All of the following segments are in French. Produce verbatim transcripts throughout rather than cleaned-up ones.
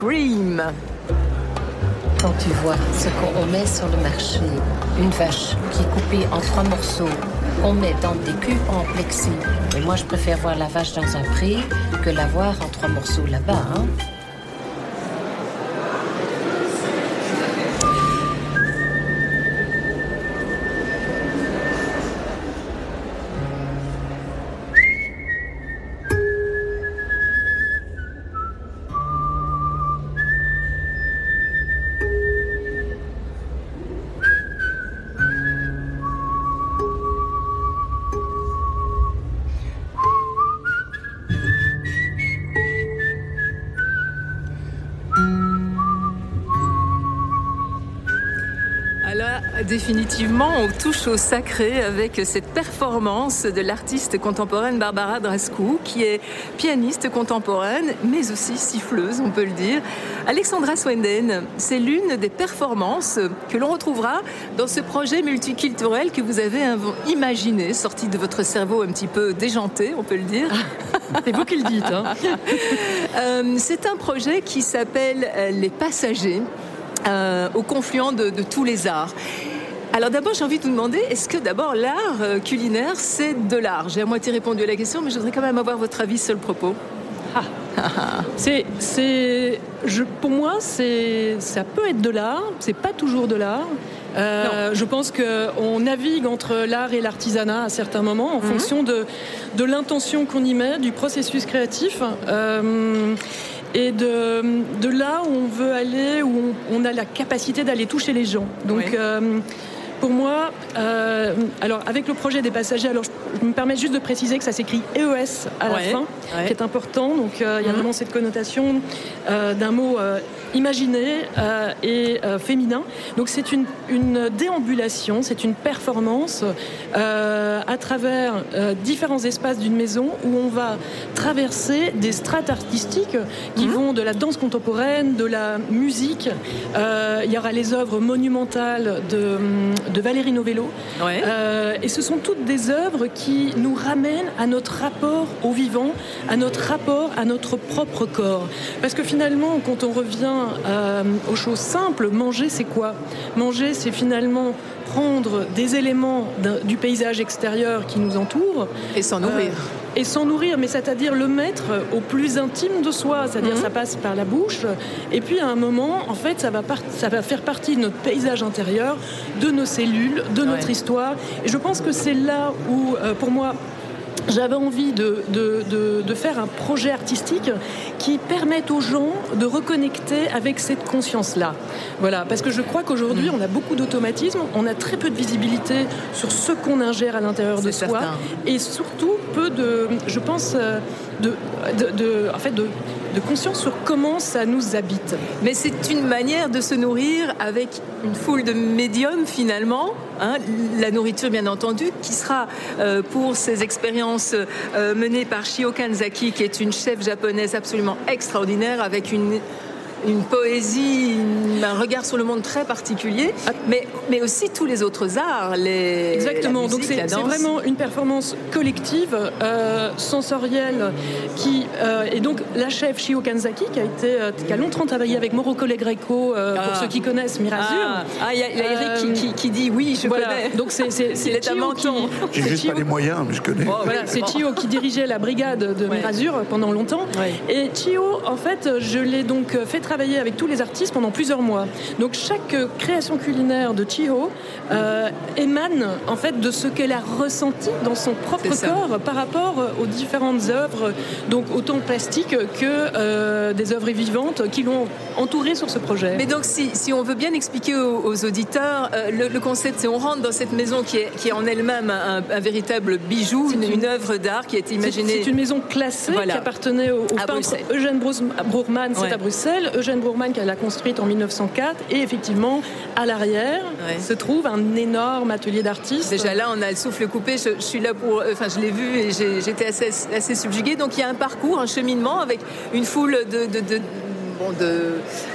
Cream. Quand tu vois ce qu'on met sur le marché, une vache qui est coupée en trois morceaux, qu'on met dans des cubes en plexi. Et moi, je préfère voir la vache dans un pré que la voir en trois morceaux là-bas, hein. Définitivement, on touche au sacré avec cette performance de l'artiste contemporaine Barbara Drascu, qui est pianiste contemporaine, mais aussi siffleuse, on peut le dire. Alexandra Swenden, c'est l'une des performances que l'on retrouvera dans ce projet multiculturel que vous avez imaginé, sorti de votre cerveau un petit peu déjanté, on peut le dire. C'est vous qui le dites, hein. euh, c'est un projet qui s'appelle Les Passagers, euh, au confluent de, de tous les arts. Alors d'abord, j'ai envie de vous demander, est-ce que d'abord l'art culinaire, c'est de l'art ? J'ai à moitié répondu à la question, mais je voudrais quand même avoir votre avis sur le propos. Ah. c'est, c'est, je, pour moi, c'est, ça peut être de l'art, c'est pas toujours de l'art. Euh, je pense qu'on navigue entre l'art et l'artisanat à certains moments en mmh. fonction de, de l'intention qu'on y met, du processus créatif. Euh, et de, de là où on veut aller, où on, on a la capacité d'aller toucher les gens. Donc, oui. euh, pour moi, euh, alors avec le projet des passagers, alors je, je me permets juste de préciser que ça s'écrit E E S à la ouais, fin, ouais. qui est important. Donc euh, il y a mmh. vraiment cette connotation euh, d'un mot euh, imaginé euh, et euh, féminin. Donc c'est une, une déambulation, c'est une performance euh, à travers euh, différents espaces d'une maison où on va traverser des strates artistiques qui mmh. vont de la danse contemporaine, de la musique. Euh, il y aura les œuvres monumentales de de Valérie Novello. Ouais. Euh, et ce sont toutes des œuvres qui nous ramènent à notre rapport au vivant, à notre rapport à notre propre corps. Parce que finalement, quand on revient euh, aux choses simples, manger, c'est quoi ? Manger, c'est finalement prendre des éléments du paysage extérieur qui nous entoure. Et s'en nourrir. Euh, et s'en nourrir, mais c'est-à-dire le mettre au plus intime de soi, c'est-à-dire mmh. ça passe par la bouche, et puis à un moment, en fait, ça va, part, ça va faire partie de notre paysage intérieur, de nos cellules, de notre ouais. histoire, et je pense que c'est là où, euh, pour moi, j'avais envie de, de, de, de faire un projet artistique qui permette aux gens de reconnecter avec cette conscience-là. Voilà, parce que je crois qu'aujourd'hui, on a beaucoup d'automatismes, on a très peu de visibilité sur ce qu'on ingère à l'intérieur C'est de soi, certain. Et surtout peu de, je pense, de, de, de, en fait, de, de conscience sur comment ça nous habite. Mais c'est une manière de se nourrir avec une foule de médiums finalement, hein, la nourriture bien entendu, qui sera euh, pour ces expériences euh, menées par Chio Kanzaki, qui est une chef japonaise absolument extraordinaire, avec une une poésie, une, un regard sur le monde très particulier, mais, mais aussi tous les autres arts. Les, Exactement, musique, donc c'est, c'est vraiment une performance collective, euh, sensorielle, qui, euh, et donc la chef Chio Kanzaki, qui a, été, euh, qui a longtemps travaillé avec Mauro Collegreco, euh, ah. pour ceux qui connaissent Mirazur. Ah, il y a, y a Eric euh, qui, qui, qui dit oui, je voilà. connais. Donc c'est, c'est, c'est Chio qui... J'ai juste Chio, pas les moyens, mais je connais. Oh, voilà, c'est Chio qui dirigeait la brigade de ouais. Mirazur pendant longtemps. Ouais. Et Chio, en fait, je l'ai donc fait travailler avec tous les artistes pendant plusieurs mois. Donc chaque création culinaire de Chio euh, émane en fait de ce qu'elle a ressenti dans son propre corps par rapport aux différentes œuvres, donc autant plastiques que euh, des œuvres vivantes qui l'ont entourée sur ce projet. Mais donc si, si on veut bien expliquer aux, aux auditeurs, euh, le, le concept c'est on rentre dans cette maison qui est, qui est en elle-même un, un véritable bijou, une, une œuvre d'art qui a été imaginée. C'est, c'est une maison classée voilà. qui appartenait au, au peintre Bruxelles. Eugène Brourman, c'est ouais. à Bruxelles. Eugène Brourman qui l'a construite en mille neuf cent quatre, et effectivement à l'arrière ouais. se trouve un énorme atelier d'artistes. Déjà là on a le souffle coupé, je, je suis là pour, enfin je l'ai vu et j'ai, j'étais assez, assez subjuguée. Donc il y a un parcours, un cheminement avec une foule de, de, de, bon, de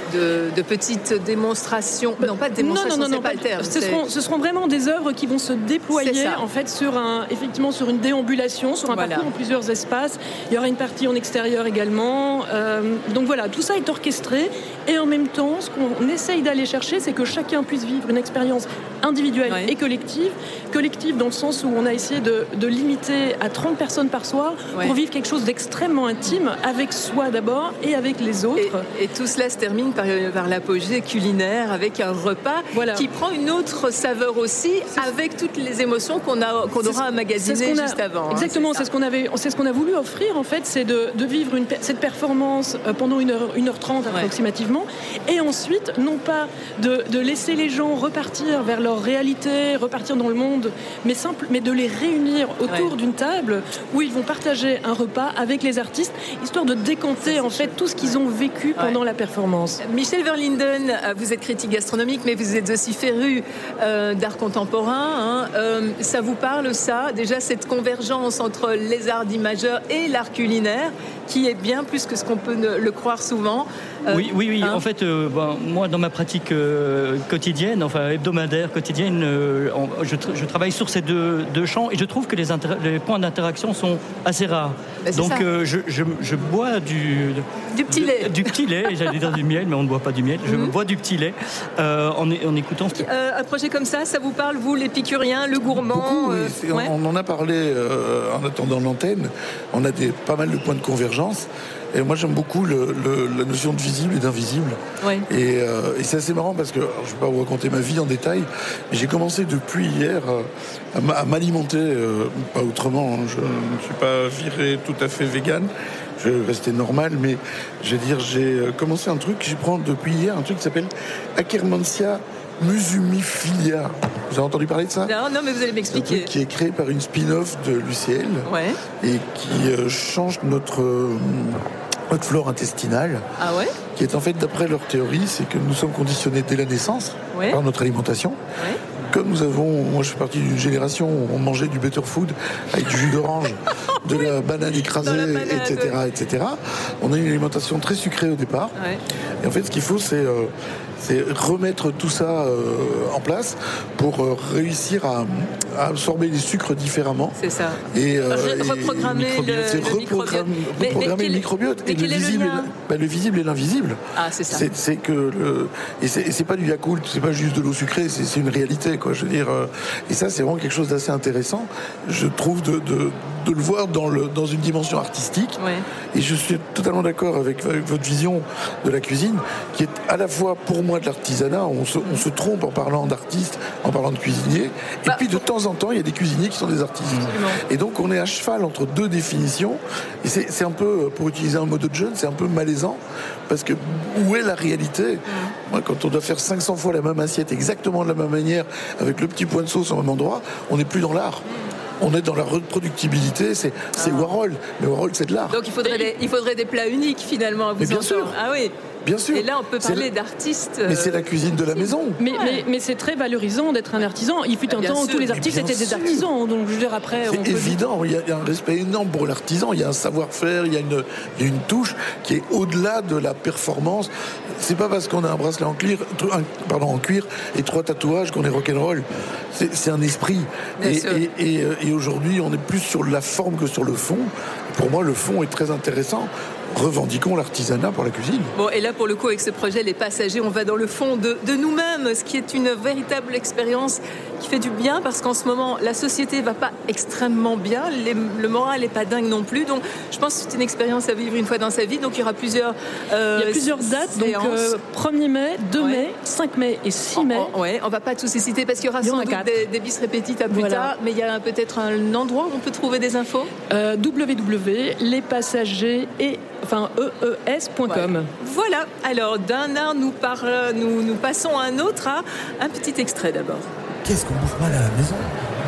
de, de petites démonstrations. Non, pas de démonstrations, non, non, non, c'est pas pas, le terme. Ce seront, ce seront vraiment des œuvres qui vont se déployer en fait sur un, effectivement sur une déambulation, sur un voilà. parcours en plusieurs espaces. Il y aura une partie en extérieur également. Euh, donc voilà, tout ça est orchestré et en même temps, ce qu'on essaye d'aller chercher, c'est que chacun puisse vivre une expérience individuelle ouais. et collective. Collective dans le sens où on a essayé de, de limiter à trente personnes par soir ouais. pour vivre quelque chose d'extrêmement intime avec soi d'abord et avec les autres. Et, et tout cela se termine par, par l'apogée culinaire avec un repas voilà. qui prend une autre saveur aussi avec toutes les émotions qu'on, a, qu'on aura emmagasinées juste avant. Exactement, hein, c'est, c'est, ce qu'on avait, c'est ce qu'on a voulu offrir en fait, c'est de, de vivre une, cette performance pendant une heure, une heure trente ouais. approximativement et ensuite non pas de, de laisser les gens repartir vers leur réalité, repartir dans le monde, mais, simple, mais de les réunir autour ouais. d'une table où ils vont partager un repas avec les artistes, histoire de décanter ça, en fait tout ce qu'ils ont vécu pendant ouais. la performance. Michel Verlinden, vous êtes critique gastronomique, mais vous êtes aussi féru euh, d'art contemporain. Hein. Euh, ça vous parle, ça, déjà cette convergence entre les arts d'imageur et l'art culinaire, qui est bien plus que ce qu'on peut ne, le croire souvent. Euh, oui, oui, oui. Hein en fait, euh, ben, moi, dans ma pratique euh, quotidienne, enfin hebdomadaire, quotidienne, euh, je, je travaille sur ces deux, deux champs et je trouve que les, inter- les points d'interaction sont assez rares. Ben, Donc, euh, je, je, je bois du... Du petit lait. Du, du petit lait, j'allais dire du miel, mais on ne boit pas du miel. Je mm-hmm. bois du petit lait euh, en, en écoutant... Euh, un projet comme ça, ça vous parle, vous, l'épicurien, le gourmand? Beaucoup, euh, oui. Ouais. On en a parlé euh, en attendant l'antenne. On a des, pas mal de points de convergence. Et moi, j'aime beaucoup le, le, la notion de visible et d'invisible. Oui. Et, euh, et c'est assez marrant parce que, alors, je ne vais pas vous raconter ma vie en détail, mais j'ai commencé depuis hier euh, à, à m'alimenter, euh, pas autrement. Hein, je ne suis pas viré tout à fait vegan. Je vais rester normal, mais je veux dire, j'ai commencé un truc, je prends depuis hier un truc qui s'appelle Akkermansia musumifilia. Vous avez entendu parler de ça? Non, non, mais vous allez m'expliquer. Un truc qui est créé par une spin-off de l'U C L ouais. et qui euh, change notre, euh, notre flore intestinale. Ah ouais? Qui est en fait, d'après leur théorie, c'est que nous sommes conditionnés dès la naissance ouais. par notre alimentation. Ouais. Comme nous avons, moi je fais partie d'une génération où on mangeait du better food avec du jus d'orange, de oui. la banane écrasée, banane. et cetera, et cetera. On a une alimentation très sucrée au départ. Ouais. Et en fait, ce qu'il faut, c'est euh, c'est remettre tout ça euh, en place pour euh, réussir à, à absorber les sucres différemment. C'est ça. Et, euh, Re- reprogrammer et le, c'est le microbiote. Mais, reprogrammer mais le microbiote. Et, le visible, le, bah, le visible et l'invisible. Ah, c'est ça. C'est, c'est que le, et, c'est, et c'est pas du Yakult, c'est pas juste de l'eau sucrée, c'est, c'est une réalité, quoi. Je veux dire, euh, et ça, c'est vraiment quelque chose d'assez intéressant. Je trouve de, de, de le voir dans, le, dans une dimension artistique. Ouais. Et je suis totalement d'accord avec, avec votre vision de la cuisine, qui est à la fois pour moi de l'artisanat. On se, on se trompe en parlant d'artistes, en parlant de cuisiniers. Bah, et puis de temps en temps, il y a des cuisiniers qui sont des artistes. Absolument. Et donc on est à cheval entre deux définitions. Et c'est, c'est un peu, pour utiliser un mot de jeune, c'est un peu malaisant. Parce que où est la réalité? mmh. Moi, quand on doit faire cinq cents fois la même assiette, exactement de la même manière, avec le petit point de sauce au même endroit, on n'est plus dans l'art. mmh. On est dans la reproductibilité, c'est, c'est ah. Warhol. Mais Warhol, c'est de l'art. Donc il faudrait des, il faudrait des plats uniques, finalement, à vous Mais bien entendre. sûr. Ah oui. Bien sûr. Et là, on peut parler la... d'artistes. Mais c'est la cuisine de la maison. Mais, ouais. mais, mais c'est très valorisant d'être un artisan. Il fut un temps où tous les artistes étaient des artisans. Donc, je veux dire, après. C'est on évident. peut... Il, y a, il y a un respect énorme pour l'artisan. Il y a un savoir-faire. Il y a une, il y a une touche qui est au-delà de la performance. C'est pas parce qu'on a un bracelet en cuir, un, pardon, en cuir et trois tatouages qu'on est rock'n'roll. C'est, c'est un esprit. Et, et, et, et aujourd'hui, on est plus sur la forme que sur le fond. Pour moi, le fond est très intéressant. Revendiquons l'artisanat pour la cuisine. Bon, et là, pour le coup, avec ce projet Les Passagers, on va dans le fond de, de nous-mêmes, ce qui est une véritable expérience qui fait du bien, parce qu'en ce moment, la société va pas extrêmement bien, les, le moral n'est pas dingue non plus, donc je pense que c'est une expérience à vivre une fois dans sa vie, donc il y aura plusieurs euh, Il y a plusieurs dates, séances. donc euh, premier mai, deux ouais. mai, cinq mai et six mai. Oh, oh, ouais, on va pas tous les citer, parce qu'il y aura il y sans doute des, des bis repetita plus voilà. tard, mais il y a peut-être un endroit où on peut trouver des infos euh, w w w point les passagers et enfin e e s point com. Ouais. Voilà, alors d'un art nous, parle, nous, nous passons à un autre, à un petit extrait d'abord. Qu'est-ce qu'on bouffe mal à la maison?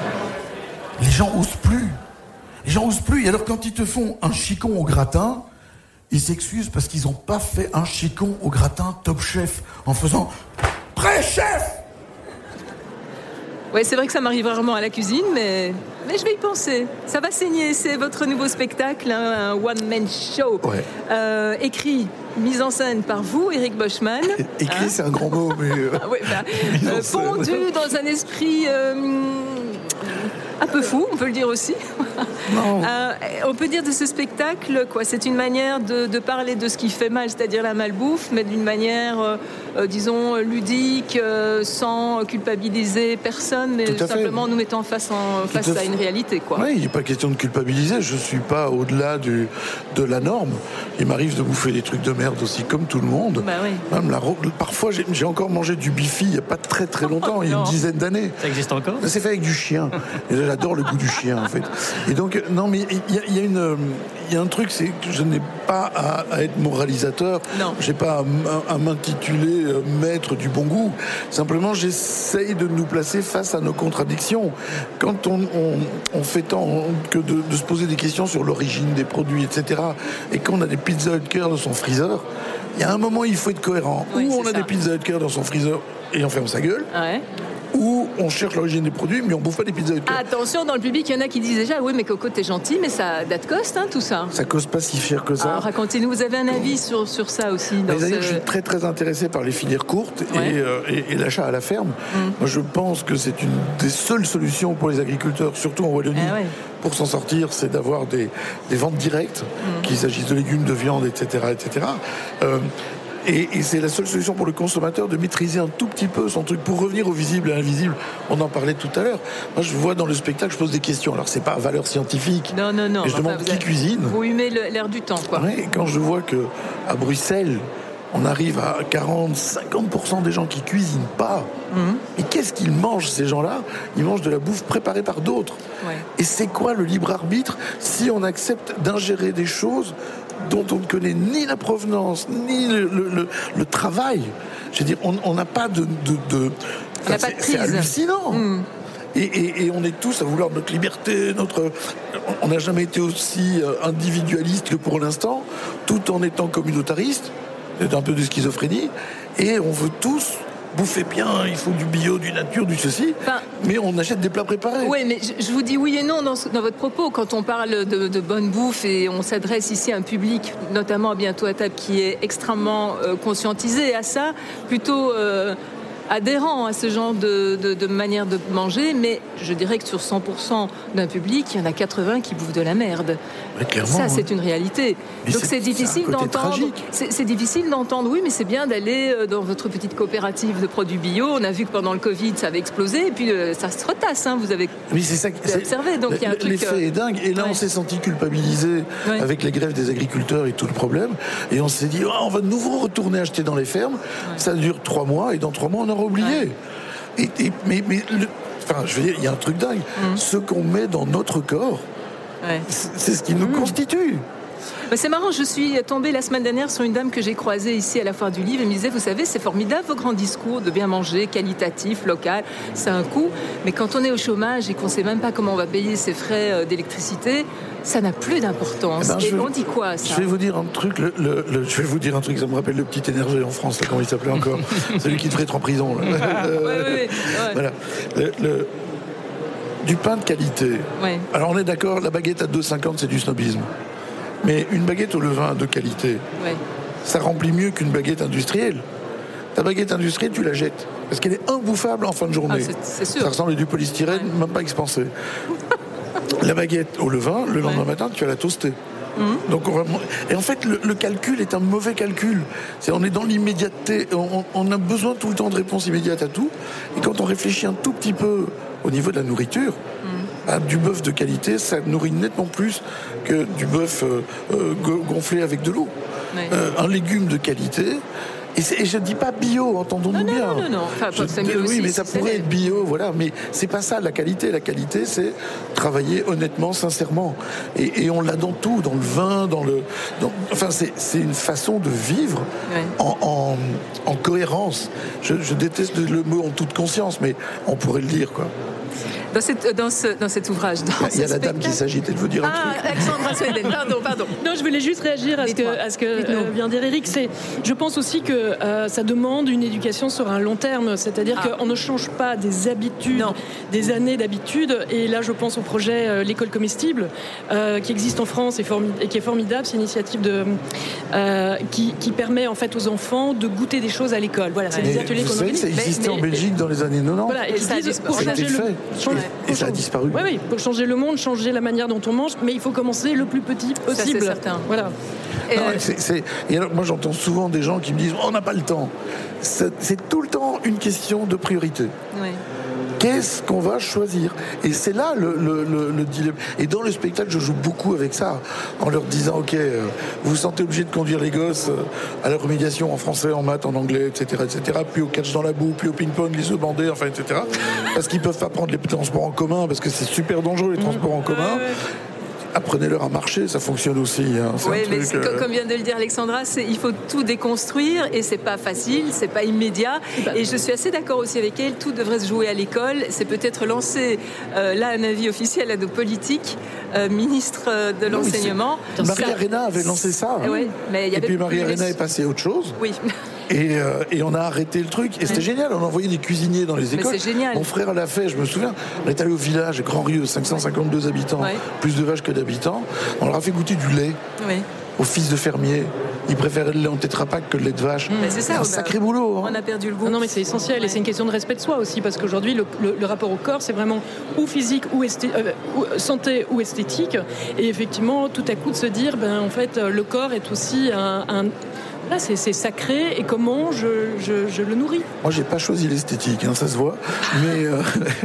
Les gens osent plus. Les gens osent plus. Et alors quand ils te font un chicon au gratin, ils s'excusent parce qu'ils n'ont pas fait un chicon au gratin Top Chef en faisant « Pré-chef !» Oui, c'est vrai que ça m'arrive rarement à la cuisine, mais mais je vais y penser. Ça va saigner. C'est votre nouveau spectacle, hein, un one-man show. Ouais. Euh, écrit, mise en scène par vous, Éric Boschman. Écrit, hein, c'est un grand mot, mais... Euh... Ah, ouais, bah, euh, pondu dans un esprit... Euh, un peu fou, on peut le dire aussi. Non. Euh, on peut dire de ce spectacle, quoi, c'est une manière de, de parler de ce qui fait mal, c'est-à-dire la malbouffe, mais d'une manière, euh, euh, disons, ludique, euh, sans culpabiliser personne, mais simplement fait. nous mettant face, en, face à, à une réalité, quoi. Oui, il n'est pas question de culpabiliser. Je ne suis pas au-delà du, de la norme. Il m'arrive de bouffer des trucs de merde aussi, comme tout le monde. Bah oui. Même la, parfois, j'ai, j'ai encore mangé du bifi il n'y a pas très très longtemps, oh, il y a une dizaine d'années. Ça existe encore ? C'est fait avec du chien. Et j'adore le goût du chien, en fait. Et donc, non, mais il y, y, y a un truc, c'est que je n'ai pas à, à être moralisateur. Non. Je n'ai pas à, à m'intituler euh, maître du bon goût. Simplement, j'essaye de nous placer face à nos contradictions. Quand on, on, on fait tant que de, de se poser des questions sur l'origine des produits, et cetera, et qu'on a des Pizza Hut dans son freezer, il y a un moment, il faut être cohérent. Oui, ou on a ça. des Pizza Hut dans son freezer et on ferme sa gueule. Ouais. Ou on cherche l'origine des produits, mais on bouffe pas des pizzas de cœur. Attention, dans le public, il y en a qui disent déjà, oui, mais Coco, t'es gentil, mais ça date coste, hein, tout ça. Ça coste pas si cher que ça. Alors, racontez-nous, vous avez un avis sur, sur ça aussi dans ce... ce... Je suis très très intéressé par les filières courtes ouais. et, euh, et, et l'achat à la ferme. Mm. Moi, je pense que c'est une des seules solutions pour les agriculteurs, surtout en Wallonie, ah ouais. pour s'en sortir, c'est d'avoir des, des ventes directes, mm. qu'il s'agisse de légumes, de viande, et cetera, et cetera. Euh, Et, et c'est la seule solution pour le consommateur de maîtriser un tout petit peu son truc pour revenir au visible et à l'invisible. On en parlait tout à l'heure. Moi, je vois dans le spectacle, je pose des questions. Alors, c'est pas à valeur scientifique. Non, non, non. Et je enfin, demande qui avez... cuisine. Vous humez l'air du temps, quoi. Ouais, et quand je vois que à Bruxelles, on arrive à quarante à cinquante pour cent des gens qui cuisinent pas. Mmh. Et qu'est-ce qu'ils mangent, ces gens-là ? Ils mangent de la bouffe préparée par d'autres. Ouais. Et c'est quoi le libre arbitre si on accepte d'ingérer des choses dont on ne connaît ni la provenance, ni le, le, le, le travail. Je veux dire, on n'a pas de... de, de... Enfin, c'est, pas de c'est hallucinant. Mmh. Et, et, et on est tous à vouloir notre liberté, notre... On n'a jamais été aussi individualiste que pour l'instant, tout en étant communautariste. C'est un peu de schizophrénie. Et on veut tous... bouffer bien, il faut du bio, du nature, du ceci, enfin, mais on achète des plats préparés. Oui, mais je, je vous dis oui et non dans, dans votre propos. Quand on parle de, de bonne bouffe et on s'adresse ici à un public, notamment à Bientôt à table, qui est extrêmement euh, conscientisé à ça, plutôt euh, adhérent à ce genre de, de, de manière de manger, mais je dirais que sur cent pour cent d'un public, il y en a quatre-vingts qui bouffent de la merde. Ouais, ça, c'est hein. une réalité. Mais donc c'est, c'est difficile c'est d'entendre. C'est, c'est difficile d'entendre, oui, mais c'est bien d'aller dans votre petite coopérative de produits bio. On a vu que pendant le Covid, ça avait explosé, et puis euh, ça se retasse. Hein, vous avez oui, c'est ça, c'est, observé. Donc il y a un truc. L'effet euh... est dingue. Et là, ouais. on s'est senti culpabilisé ouais. avec les grèves des agriculteurs et tout le problème. Et on s'est dit, oh, on va de nouveau retourner acheter dans les fermes. Ouais. Ça dure trois mois, et dans trois mois, on aura oublié. Ouais. Et, et, mais, mais le, enfin, je veux dire, il y a un truc dingue. Mmh. Ce qu'on met dans notre corps, ouais. c'est, c'est ce qui nous mmh. constitue. Bah c'est marrant, je suis tombée la semaine dernière sur une dame que j'ai croisée ici à la Foire du Livre et me disait, vous savez, c'est formidable vos grands discours de bien manger, qualitatif, local, c'est un coût, mais quand on est au chômage et qu'on ne sait même pas comment on va payer ses frais d'électricité, ça n'a plus d'importance. Eh ben, et je, on dit quoi, ça ? Je vais vous dire un truc, le, le, le, je vais vous dire un truc, ça me rappelle le petit énervé en France, là, comment il s'appelait encore ? Celui qui devrait être en prison. Là. euh, ouais, ouais, ouais. Voilà. Le, le, du pain de qualité. Ouais. Alors on est d'accord, la baguette à deux cinquante, c'est du snobisme. Mais une baguette au levain de qualité, ouais. ça remplit mieux qu'une baguette industrielle. Ta baguette industrielle, tu la jettes. Parce qu'elle est imbouffable en fin de journée. Ah, c'est, c'est sûr. Ça ressemble à du polystyrène, ouais. même pas expansé. La baguette au levain, le lendemain ouais. matin, tu vas la toaster. Mmh. Donc on va... Et en fait, le, le calcul est un mauvais calcul. C'est, on est dans l'immédiateté. On, on a besoin tout le temps de réponses immédiates à tout. Et quand on réfléchit un tout petit peu au niveau de la nourriture, mmh. bah, du bœuf de qualité, ça nourrit nettement plus que du bœuf euh, euh, gonflé avec de l'eau. Oui. Euh, un légume de qualité. Et, et je ne dis pas bio, entendons-nous non, non, bien. Non, non, non. Enfin, je, c'est mieux oui, aussi, mais ça pourrait être bio, voilà. Mais c'est pas ça la qualité. La qualité, c'est travailler honnêtement, sincèrement. Et, et on l'a dans tout, dans le vin, dans le. Dans, enfin, c'est, c'est une façon de vivre oui. en, en, en cohérence. Je, je déteste le mot en toute conscience, mais on pourrait le dire, quoi. Dans, cette, dans, ce, dans cet ouvrage. Dans il y a la dame qui s'agite, elle veut dire un ah, truc. Alexandra Sweden, pardon, pardon. Non, je voulais juste réagir à ce que, à ce que euh, vient dire Eric. C'est, je pense aussi que euh, ça demande une éducation sur un long terme, c'est-à-dire ah. qu'on ne change pas des habitudes, non. des années d'habitude. Et là, je pense au projet euh, l'école comestible euh, qui existe en France et, formi- et qui est formidable. C'est une initiative de, euh, qui, qui permet en fait aux enfants de goûter des choses à l'école. Voilà, c'est mais des ateliers vous savez que ça existait mais, en Belgique dans les années quatre-vingt-dix. Voilà, et, et ça, disent, pour ça a été le, fait. changer, et, et ça a disparu. Oui, oui, pour changer le monde, changer la manière dont on mange, mais il faut commencer le plus petit possible. Ça, c'est certain. Voilà. Et, non, c'est, c'est, et alors, moi, j'entends souvent des gens qui me disent oh, on n'a pas le temps. C'est, c'est tout le temps une question de priorité. Oui. Qu'est-ce qu'on va choisir? Et c'est là le, le, le, le dilemme. Et dans le spectacle, je joue beaucoup avec ça, en leur disant, ok, euh, vous vous sentez obligé de conduire les gosses euh, à la remédiation en français, en maths, en anglais, et cetera, et cetera, puis au catch dans la boue, puis au ping-pong, les œufs bandés, enfin, et cetera. Parce qu'ils peuvent pas prendre les transports en commun, parce que c'est super dangereux, les transports en commun. Apprenez-leur à marcher, ça fonctionne aussi. Hein. Oui, mais truc, euh... comme vient de le dire Alexandra, c'est, il faut tout déconstruire et c'est pas facile, c'est pas immédiat. Et je suis assez d'accord aussi avec elle, tout devrait se jouer à l'école. C'est peut-être lancer euh, là un avis officiel à nos politiques, euh, ministres de non, l'enseignement. Marie Arena avait lancé ça. Hein. Ouais, mais il y avait et puis Marie Arena est passée à autre chose. Oui. Et, euh, et on a arrêté le truc. Et c'était ouais. génial. On envoyait des cuisiniers dans les écoles. Mais c'est génial. Mon frère l'a fait, je me souviens. On est allé au village, Grand Rieu, cinq cent cinquante-deux habitants, ouais. plus de vaches que d'habitants. On leur a fait goûter du lait oui. aux fils de fermiers. Ils préféraient le lait en tétrapack que le lait de vache. Mmh. C'est ça, un sacré boulot. Hein. On a perdu le goût. Non, non mais c'est essentiel. Ouais. Et c'est une question de respect de soi aussi. Parce qu'aujourd'hui, le, le, le rapport au corps, c'est vraiment ou physique, ou, esthé- euh, ou santé, ou esthétique. Et effectivement, tout à coup, de se dire, ben, en fait, le corps est aussi un... un Là, c'est, c'est sacré et comment je, je, je le nourris. Moi, j'ai pas choisi l'esthétique, hein, ça se voit, mais, euh,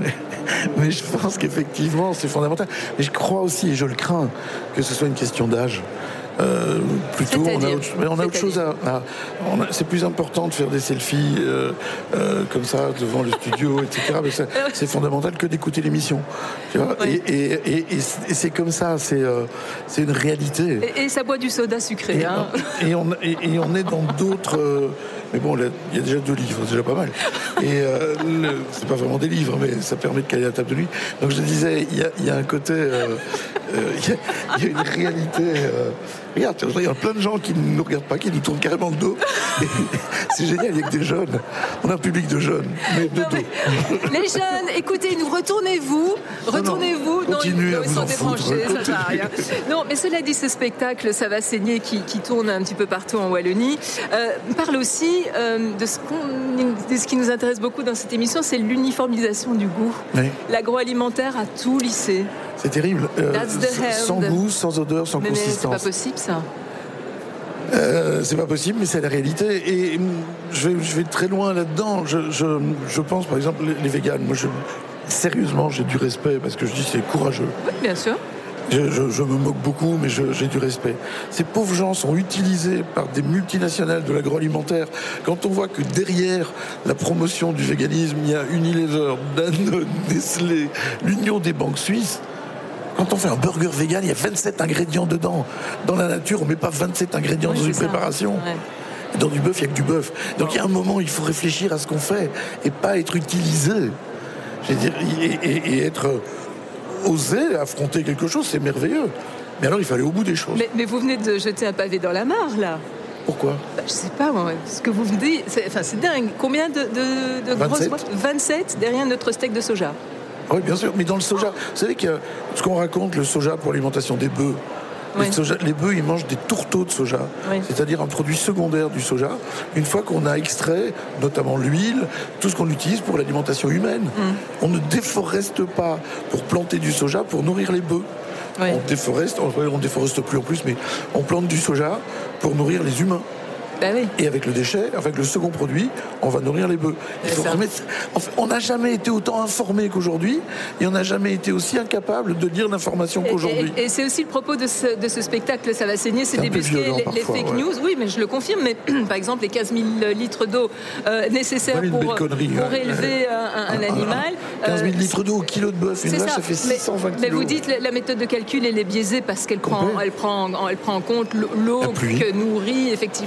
mais je pense qu'effectivement, c'est fondamental. Mais je crois aussi, et je le crains, que ce soit une question d'âge. Euh, plutôt, on a autre, mais on a autre chose à. à on a, c'est plus important de faire des selfies euh, euh, comme ça devant le studio, et cetera. Mais c'est, c'est fondamental que d'écouter l'émission. Tu vois oui. et, et, et, et, et c'est comme ça, c'est, euh, c'est une réalité. Et, et ça boit du soda sucré. Et, hein. et, on, et, et on est dans d'autres. Euh, mais bon, il y a déjà deux livres, c'est déjà pas mal. Et euh, le, c'est pas vraiment des livres, mais ça permet de caler la table de nuit. Donc je disais, il y a, y a un côté, il euh, euh, y, y a une réalité. Euh, regarde, il y a plein de gens qui ne nous regardent pas, qui nous tournent carrément le dos. Et c'est génial, il y a que des jeunes. On a un public de jeunes, mais de dos. Mais les jeunes, écoutez-nous, retournez-vous, retournez-vous. Non, non, continuez non, à vous en foutre. Ça sert à rien. Non, mais cela dit, ce spectacle, ça va saigner, qui, qui tourne un petit peu partout en Wallonie, euh, parle aussi euh, de, ce qu'on, de ce qui nous intéresse beaucoup dans cette émission, c'est l'uniformisation du goût. Oui. L'agroalimentaire a tout lissé. C'est terrible. Euh, sans goût, sans odeur, sans mais consistance. Mais c'est pas possible, ça. Euh, c'est pas possible, mais c'est la réalité. Et je vais, je vais très loin là-dedans. Je, je, je pense, par exemple, les, les véganes. Moi, je, sérieusement, j'ai du respect parce que je dis c'est courageux. Oui, bien sûr. Je, je, je me moque beaucoup, mais je, j'ai du respect. Ces pauvres gens sont utilisés par des multinationales de l'agroalimentaire. Quand on voit que derrière la promotion du véganisme, il y a Unilever, Danone, Nestlé, l'Union des banques suisses. Quand on fait un burger vegan, il y a vingt-sept ingrédients dedans. Dans la nature, on ne met pas vingt-sept ingrédients oui, dans une ça. préparation. Ouais. Et dans du bœuf, il n'y a que du bœuf. Donc il y a un moment, il faut réfléchir à ce qu'on fait et pas être utilisé. Je veux dire, et, et, et être osé affronter quelque chose, c'est merveilleux. Mais alors, il faut aller au bout des choses. Mais, mais vous venez de jeter un pavé dans la mare, là. Pourquoi ? bah, Je sais pas, moi. Ce que vous me dites, c'est, enfin, c'est dingue. Combien de, de, de grosses boîtes ? vingt-sept derrière notre steak de soja. Oui, bien sûr, mais dans le soja, vous savez que ce qu'on raconte, le soja pour l'alimentation des bœufs, oui. les, soja, les bœufs, ils mangent des tourteaux de soja, oui. c'est-à-dire un produit secondaire du soja, une fois qu'on a extrait, notamment l'huile, tout ce qu'on utilise pour l'alimentation humaine. Mm. On ne déforeste pas pour planter du soja pour nourrir les bœufs. Oui. On déforeste, on ne déforeste plus en plus, mais on plante du soja pour nourrir les humains. Ben oui. Et avec le déchet, avec le second produit, on va nourrir les bœufs. Il faut remettre... enfin, on n'a jamais été autant informé qu'aujourd'hui, et on n'a jamais été aussi incapable de lire l'information qu'aujourd'hui. Et, et, et c'est aussi le propos de ce, de ce spectacle, ça va saigner, c'est, c'est débusquer les, parfois, les fake ouais. news. Oui, mais je le confirme. Mais par exemple, les quinze mille litres d'eau euh, nécessaires ouais, pour, connerie, pour ouais. élever un, un animal. quinze mille litres d'eau au kilo de bœuf, une vache, ça. ça fait six cent vingt mais, kilos. Mais vous dites la, la méthode de calcul, elle est biaisée parce qu'elle prend, elle prend, elle prend en compte l'eau que nourrit effectivement, qui est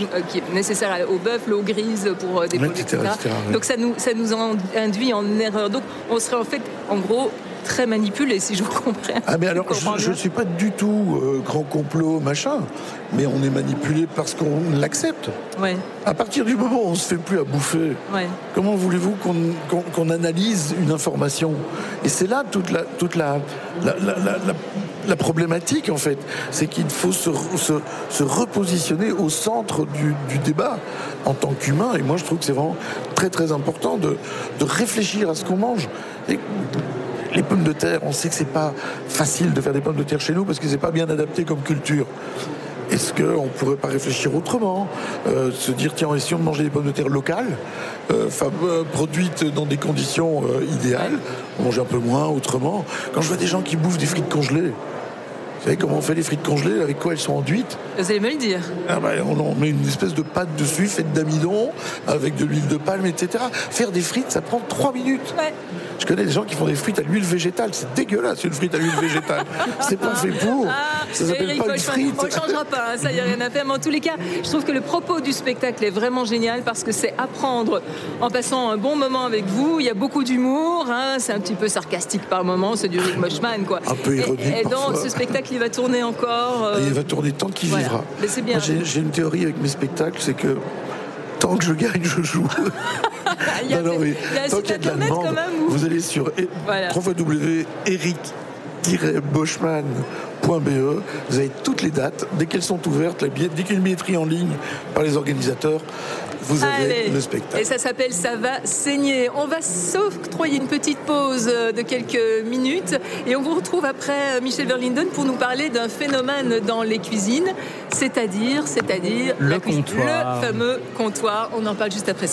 nécessaire au bœuf, l'eau grise pour euh, des Ouais, poules, et cetera, et cetera. et cetera, ouais. Donc ça nous, ça nous en- induit en erreur. Donc on serait en fait, en gros, très manipulé, si je vous comprends. Ah mais alors, Je comprends je ne bien. suis pas du tout euh, grand complot, machin, mais on est manipulé parce qu'on l'accepte. Ouais, À partir du moment où on se fait plus à bouffer, ouais. comment voulez-vous qu'on qu'on- qu'on analyse une information? Et c'est là toute la, toute la, la, la, la, la- la problématique, en fait. C'est qu'il faut se, se, se repositionner au centre du, du débat en tant qu'humain. Et moi, je trouve que c'est vraiment très, très important de, de réfléchir à ce qu'on mange. Et les pommes de terre, on sait que c'est pas facile de faire des pommes de terre chez nous parce que c'est pas bien adapté comme culture. Est-ce qu'on ne pourrait pas réfléchir autrement, euh, se dire tiens, essayons de manger des pommes de terre locales, euh, fab- euh, produites dans des conditions euh, idéales, manger un peu moins autrement. Quand je vois des gens qui bouffent des frites congelées, vous savez comment on fait les frites congelées, avec quoi elles sont enduites? Vous allez me le dire. Ah ben, on, on met une espèce de pâte dessus, faite d'amidon, avec de l'huile de palme, et cetera. Faire des frites, ça prend trois minutes. Ouais. Je connais des gens qui font des frites à l'huile végétale. C'est dégueulasse, une frite à l'huile végétale. C'est pas fait pour. Ça s'appelle Eric pas une Boschman, frite. on ne changera pas, hein, ça, il n'y a rien à faire. Mais en tous les cas, je trouve que le propos du spectacle est vraiment génial parce que c'est apprendre en passant un bon moment avec vous. Il y a beaucoup d'humour, hein, c'est un petit peu sarcastique par moments, c'est du Eric Boschman, quoi. Un peu ironique Et, et donc, parfois. ce spectacle, il va tourner encore. euh, Et il va tourner tant qu'il voilà. vivra. Mais c'est bien. Moi, j'ai, j'ai une théorie avec mes spectacles, c'est que tant que je gagne, je joue. il y a, Non, non, mais il y a un tant site qu'il y a de la internet demande, quand même. Où... vous allez sur Voilà. w w w point eric tiret boschman point b e, vous avez toutes les dates. Dès qu'elles sont ouvertes, la billet- dès qu'il y a une billetterie en ligne par les organisateurs, vous avez Allez. le spectacle. Et ça s'appelle Ça va saigner. On va s'octroyer une petite pause de quelques minutes et on vous retrouve après Michel Verlinden pour nous parler d'un phénomène dans les cuisines, c'est-à-dire, c'est-à-dire Le la cuisine- comptoir. le fameux comptoir. On en parle juste après ça.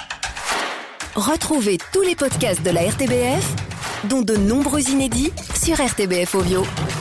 Retrouvez tous les podcasts de la R T B F, dont de nombreux inédits sur R T B F Audio.